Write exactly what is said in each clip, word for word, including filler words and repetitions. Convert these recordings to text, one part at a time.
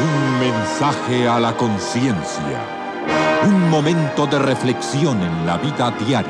Un mensaje a la conciencia. Un momento de reflexión en la vida diaria.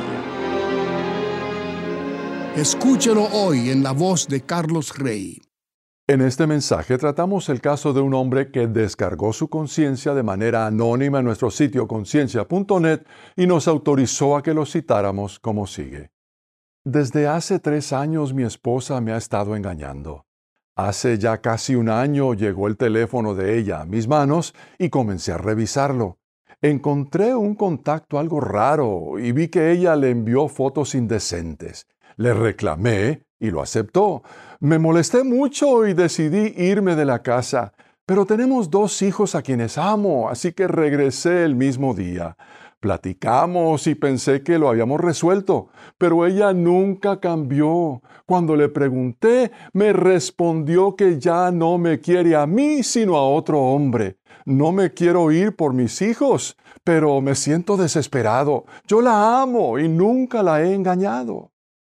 Escúchelo hoy en la voz de Carlos Rey. En este mensaje tratamos el caso de un hombre que descargó su conciencia de manera anónima en nuestro sitio conciencia punto net y nos autorizó a que lo citáramos como sigue. Desde hace tres años mi esposa me ha estado engañando. Hace ya casi un año llegó el teléfono de ella a mis manos y comencé a revisarlo. Encontré un contacto algo raro y vi que ella le envió fotos indecentes. Le reclamé y lo aceptó. Me molesté mucho y decidí irme de la casa. Pero tenemos dos hijos a quienes amo, así que regresé el mismo día. Platicamos y pensé que lo habíamos resuelto, pero ella nunca cambió. Cuando le pregunté, me respondió que ya no me quiere a mí, sino a otro hombre. No me quiero ir por mis hijos, pero me siento desesperado. Yo la amo y nunca la he engañado.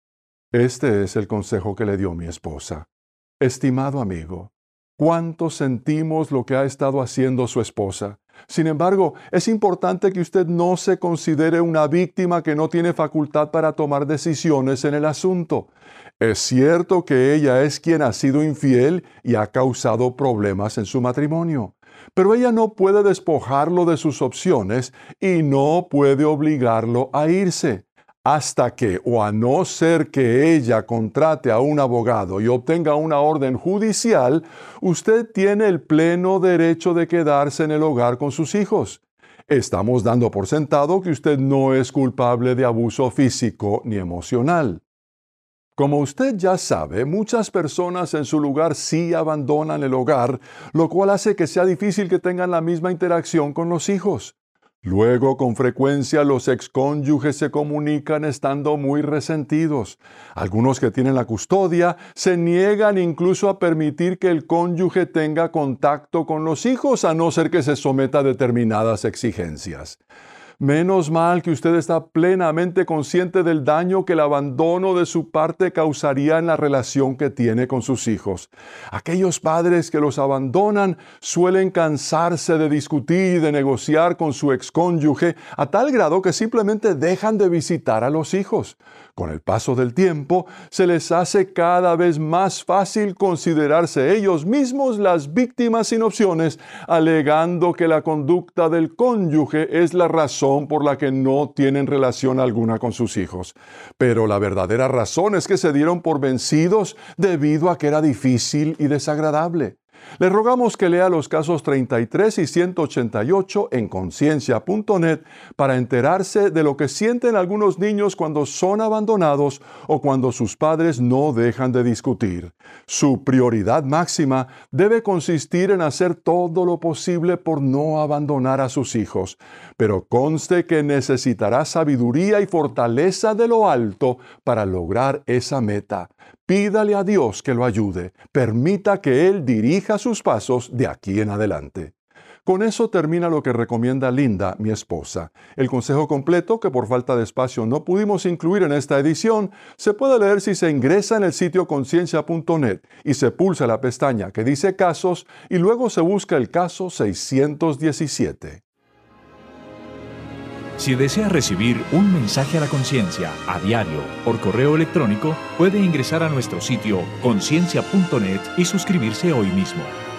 Este es el consejo que le dio mi esposa. Estimado amigo, ¿cuánto sentimos lo que ha estado haciendo su esposa? Sin embargo, es importante que usted no se considere una víctima que no tiene facultad para tomar decisiones en el asunto. Es cierto que ella es quien ha sido infiel y ha causado problemas en su matrimonio, pero ella no puede despojarlo de sus opciones y no puede obligarlo a irse. Hasta que, o a no ser que ella contrate a un abogado y obtenga una orden judicial, usted tiene el pleno derecho de quedarse en el hogar con sus hijos. Estamos dando por sentado que usted no es culpable de abuso físico ni emocional. Como usted ya sabe, muchas personas en su lugar sí abandonan el hogar, lo cual hace que sea difícil que tengan la misma interacción con los hijos. Luego, con frecuencia, los excónyuges se comunican estando muy resentidos. Algunos que tienen la custodia se niegan incluso a permitir que el cónyuge tenga contacto con los hijos, a no ser que se someta a determinadas exigencias. Menos mal que usted está plenamente consciente del daño que el abandono de su parte causaría en la relación que tiene con sus hijos. Aquellos padres que los abandonan suelen cansarse de discutir y de negociar con su excónyuge a tal grado que simplemente dejan de visitar a los hijos. Con el paso del tiempo, se les hace cada vez más fácil considerarse ellos mismos las víctimas sin opciones, alegando que la conducta del cónyuge es la razón por la que no tienen relación alguna con sus hijos. Pero la verdadera razón es que se dieron por vencidos debido a que era difícil y desagradable. Le rogamos que lea los casos treinta y tres y ciento ochenta y ocho en conciencia punto net para enterarse de lo que sienten algunos niños cuando son abandonados o cuando sus padres no dejan de discutir. Su prioridad máxima debe consistir en hacer todo lo posible por no abandonar a sus hijos, pero conste que necesitará sabiduría y fortaleza de lo alto para lograr esa meta. Pídale a Dios que lo ayude. Permita que Él dirija sus pasos de aquí en adelante. Con eso termina lo que recomienda Linda, mi esposa. El consejo completo, que por falta de espacio no pudimos incluir en esta edición, se puede leer si se ingresa en el sitio conciencia punto net y se pulsa la pestaña que dice Casos y luego se busca el caso seiscientos diecisiete. Si desea recibir un mensaje a la conciencia a diario por correo electrónico, puede ingresar a nuestro sitio conciencia punto net y suscribirse hoy mismo.